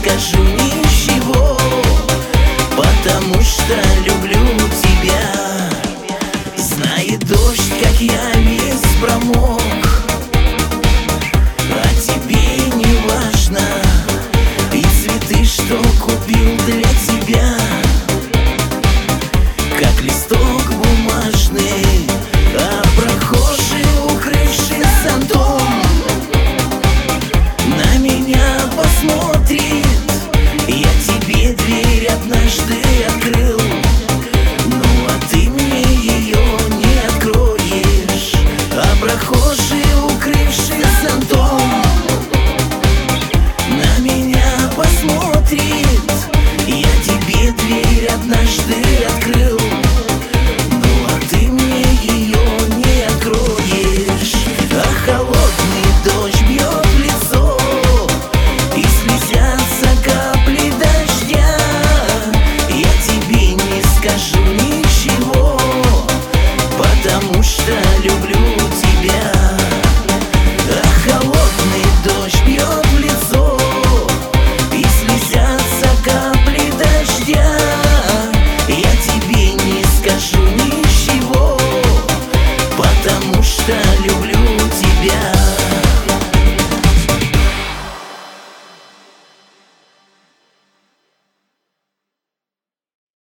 скажу ничего, потому что люблю тебя. Знает дождь, как я весь промок, а тебе не важно. И цветы, что купил для тебя, как листок бумажный, а прохожий, укрывший зонтом, на меня посмотрит. Я тебе дверь однажды открыл, ну а ты мне ее не откроешь. А прохожий, укрывший зонтом, на меня посмотрит. Я тебе дверь однажды открыл, ну а ты мне ее не откроешь. А холодный дождь бьет в лицо, и слезятся капли дождя. Я тебе не скажу ничего, потому что люблю тебя. А холодный дождь бьет в лицо, и слезятся капли дождя. Я тебе не скажу ничего, потому что люблю